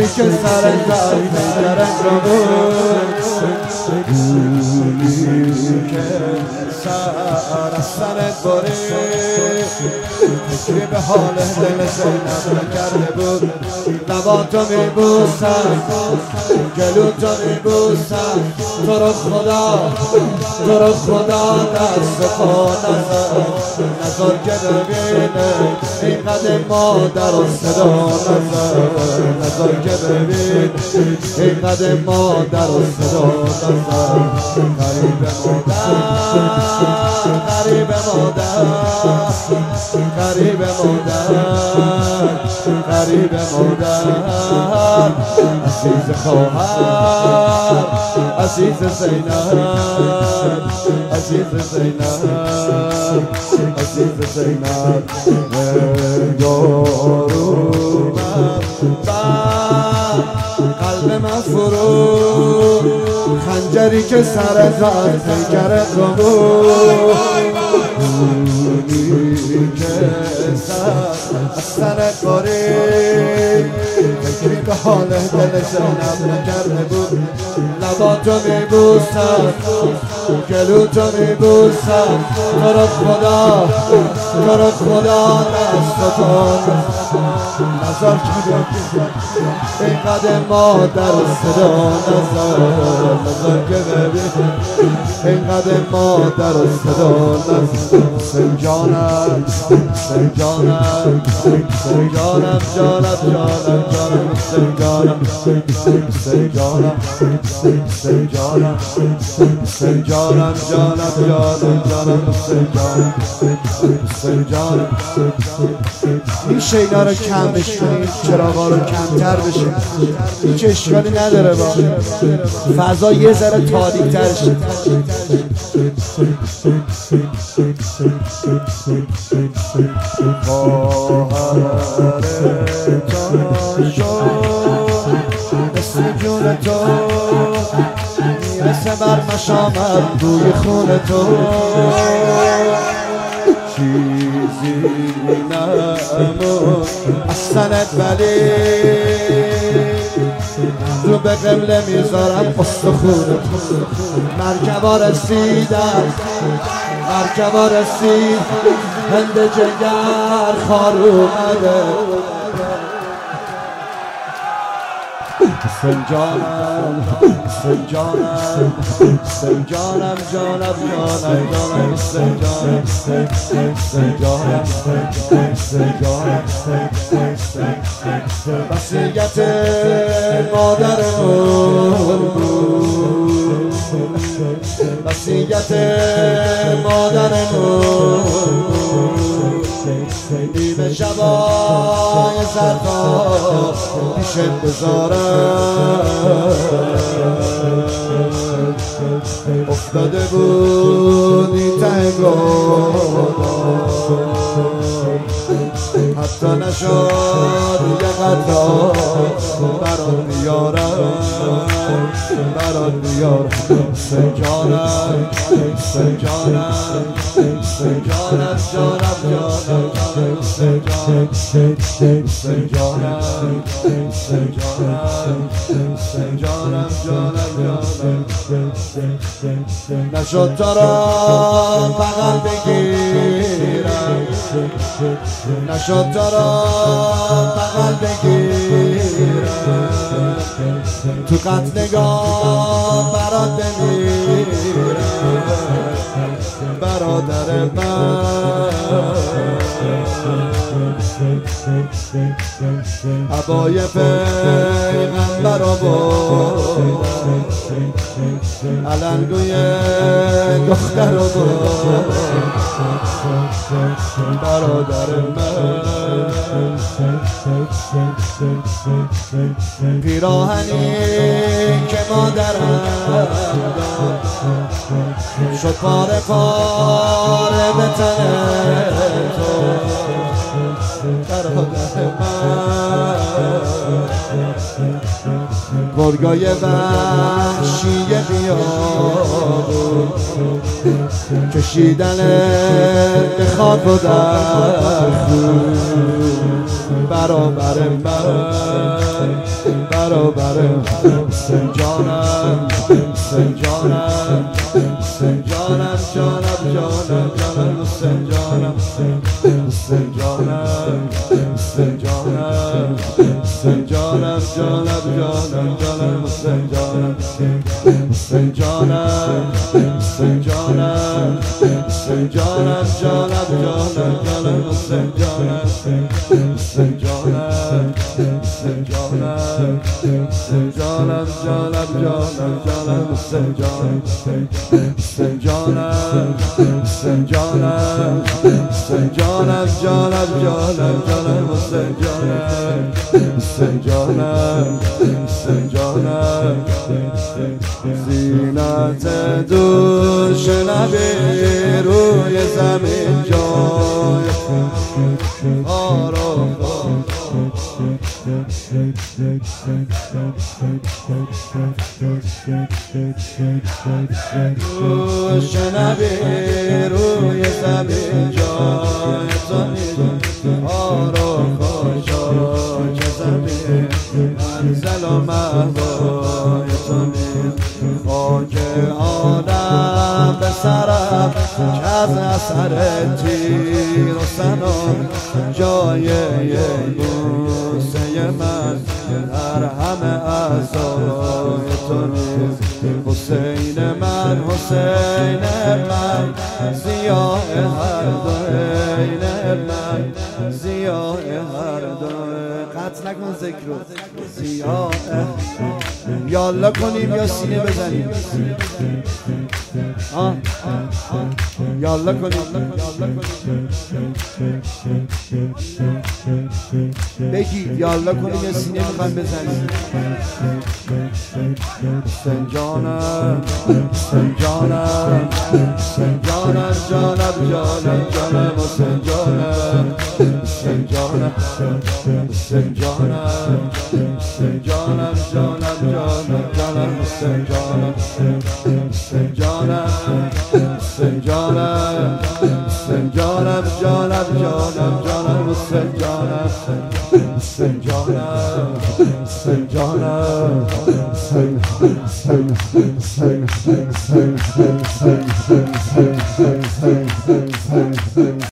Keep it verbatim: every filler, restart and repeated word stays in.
خنجری که سر زد پیکرت را بود گولی که سر از سرت برید فکری به حال دل زینب نکرده بود لباتو میبوسم گلوتو میبوسم تو رو خدا تو رو خدا دست پا نزد نظر که ببینه اینقدر مادر و صدا نزد نظر که ببین اینقدر مادر و صدا نزد غریب مادر غریب مادر غریب مادر غریب مادر عزیز خواهر عزیز زینب عزیز زینب عزیز زینب یارو قلب من فرو خنجری که سر زد پیکرت را بود گولی که سر از سرت برید فکری به حال دل زینب نکرده بود لباتو میبوسم گلوتو میبوسم تو رو خدا تو رو خدا دستتو نظر که اینقدر مادر صدا نزد نظر که ببین اینقدر مادر صدا نزد سنجانم سنجانم سنجانم جانم جانم جانم سنجانم سنجانم سنجانم سنجانم جانم جانم جانم سنجانم سنجانم میشه اینا رو کم بشونیم چراغا رو کمتر بشه هیچ اشکالی نداره با فضا یه ذره تاریک‌تر شه خواهر تا شد مثل جون تو میرسه بر مشامم روی خون تو چیزی نمون از سنت ولی رو به قبله میذارم استخونت مرکبا رسیدم مرکبا رسید هند جگر خار اومده سنجانم سنجانم سنجانم جانم جانم جانم سنجانم سنجانم سنجانم وصیت مادرمون وصیت مادرمون نیمه شبای سرتا پیشت بذارم افتاده بودی ته گودم حتی نشد یه قطار برات بیارم برات بیارم سنجانم سنجانم سنجانم جانم جانم سنجانم سنجانم سنجانم سنجانم جانم جانم نشد تا را بغل بگیرم نشد تا را بغل بگیرم تو قتلگاه برات بمیرم برادر من عبای پیغمبر آوردم علنگوی دختر آوردم برادر من پیراهنی که مادرم شد پاره پاره به تن تو برادر من گرگای وحشی بیابون کشیدن به خاک و در خون برابر من برابر حسین جانم حسین جانم حسین جانم جانم جانم جانم حسین جانم حسین جانم حسین جانم حسین جانم جانم جانم جانم حسین جانم حسین جانم حسین جانم حسین جانم جانم جانم جانم حسین جانم حسین جانم حسین جانم حسین جانم جانم جانم جانم حسین جانم حسین جانم حسین جانم حسین جانم جانم جانم جانم حسین جانم حسین جانم حسین جانم زینت دوش نبی روی زمین جای آرام دوش نبی روی زمین جای آرام خاشاک زمین منزل و محوای زمین خاک آدم به سرم که از اثر تیر و سنان جای بوسه من در همه اعضای تو نیز حسین من حسین من ضیاء هر دو عین من ضیاء هر دو قطع نکن ذکر رو ضیاء یالا کنیم یا سینه بزنیم آه یالا کنیم بگید یالا کنیم یا سینه میخوایم بزنیم حسین جانم حسین جانم حسین جانم جانم جانم جانم حسین جانم حسین جانم حسین جانم حسین جانم جانم جانم جانم حسین جانم حسین جانم حسین جانم حسین جانم جانم جانم جانم حسین جانم حسین جانم حسین جانم حسین حسین حسین حسین حسین حسین حسین حسین